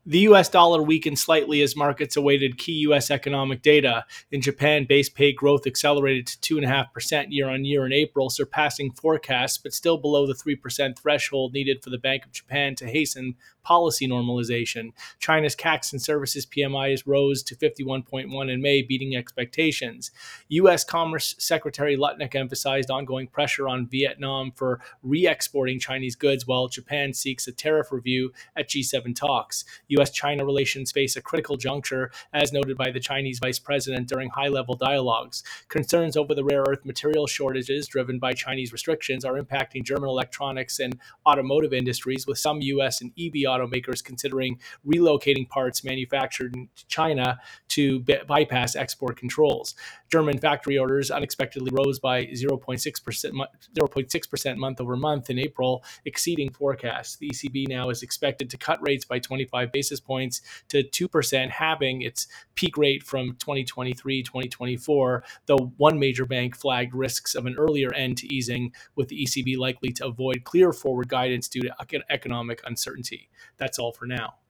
The US dollar weakened slightly as markets awaited key US economic data. In Japan, base pay growth accelerated to 2.5% year on year in April, surpassing forecasts, but still below the 3% threshold needed for the Bank of Japan to hasten policy normalization. China's CAC and Services PMI rose to 51.1 in May, beating expectations. U.S. Commerce Secretary Lutnick emphasized ongoing pressure on Vietnam for re exporting Chinese goods, while Japan seeks a tariff review at G7 talks. U.S. China relations face a critical juncture, as noted by the Chinese vice president during high level dialogues. Concerns over the rare earth material shortages driven by Chinese restrictions are impacting German electronics and automotive industries, with some U.S. and EV automakers considering relocating parts manufactured in China to bypass export controls. German factory orders unexpectedly rose by 0.6% month over month in April, exceeding forecasts. The ECB now is expected to cut rates by 25 basis points to 2%, halving its peak rate from 2023-2024, though one major bank flagged risks of an earlier end to easing, with the ECB likely to avoid clear forward guidance due to economic uncertainty. That's all for now.